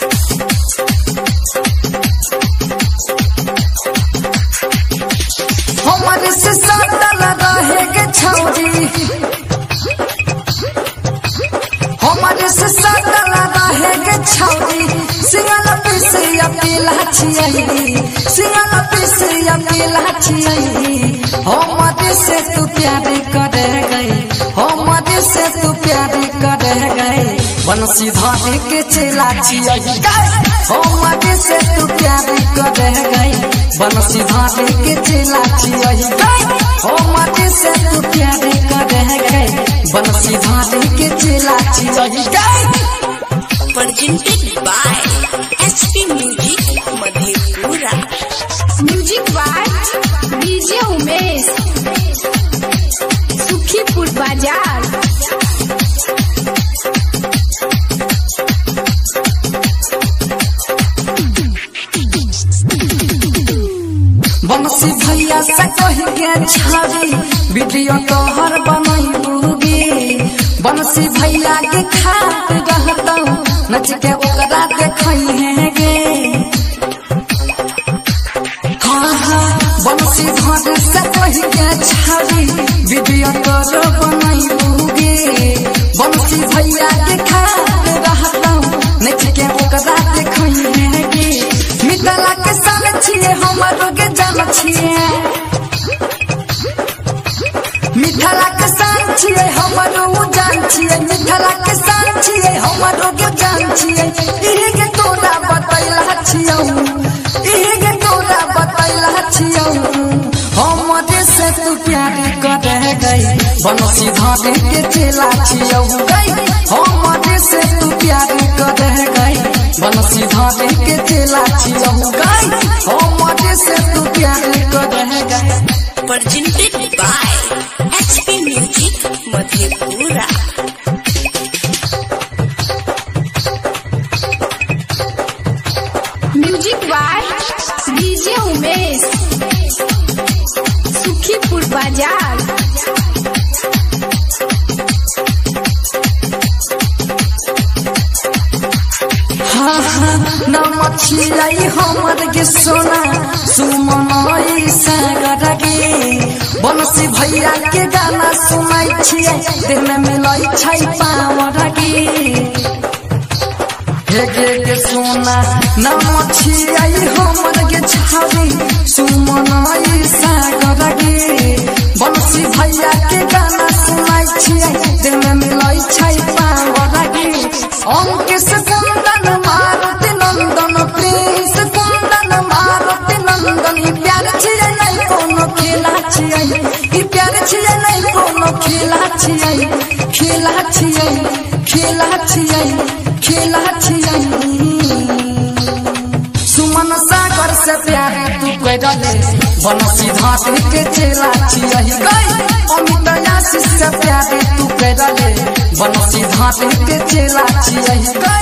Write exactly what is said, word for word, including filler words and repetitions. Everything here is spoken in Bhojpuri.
हमारे से साटल रहे के छौरी, हमारे से साटल रहे के छौरी, सिंगल पीसिया पीला छियई, सिंगल पीसिया पीला छियई। हमारे से तू प्यार करे गई, हमारे से तू प्यार करे गई, बंसी धारे के चला छियई। हमारे से तू प्यार करे गई, बंसी धारे के चला छियई। हमारे से तू प्यार करे गई, बंसी धारे के चला छियई। Presented by S P Music Madhepura. Music by D J Umesh, Sukhipur Bazaar. बंसी भैया से कह के छावी, वीडियो तोहर बनैबूगी। बंसी भैया के खात रहतौ, नच के ओकरा देखैहे गे। हाँ हाँ बंसी घर से कह के छावी, वीडियो तोहर बनैबूगी। बंसी भैया के खात रहतौ, नच के ओकरा देखैहे गे। मितला के संग छिए हमरो के जान छिए, मिठला के संग छिए हमरो जान छिए, मिठला के संग छिए हमरो के जान छिए। इहे के तोरा बतैला छियौ, इहे के तोरा बतैला छियौ। हमरे से तू प्यार करे गई, बंसी धारे के चला छियौ गई। हमरे से तू प्यार करे गई, बंसी धारे के चला छियौ गई। हमरे से तू प्यार करे गई। Presented by S P Music Madhepura. Music by D J Umesh, Sukhipur Bazaar. हाँ हाँ नाम छिलाई हमर के सोना, सुमनई सागर गे। बंसी भैया के गाना सुनाई छियै, दिल में मिलाई छै पावर गे। हे गे के सोना नाम छिलाई हमर के छावी, सुमनई सागर गे। बंसी भैया के गाना सुनाई छियै, दिल में मिलाई छै पावर गे। अंक से कुंदन मारुति नंदन, प्रिंस कुंदन मारुति नंदन। ई प्यार छियै नहीं कोनो खेला छियै, ई प्यार छियै नहीं कोनो खेला छियै, खेला छियै, खेला छियै, खेला छियै। सुमन सागर से प्यार तू करले, बंसी धारे के चला छियई गई। अमित आशीष से प्यार तू करले, बंसी धारे के चला छियई गई।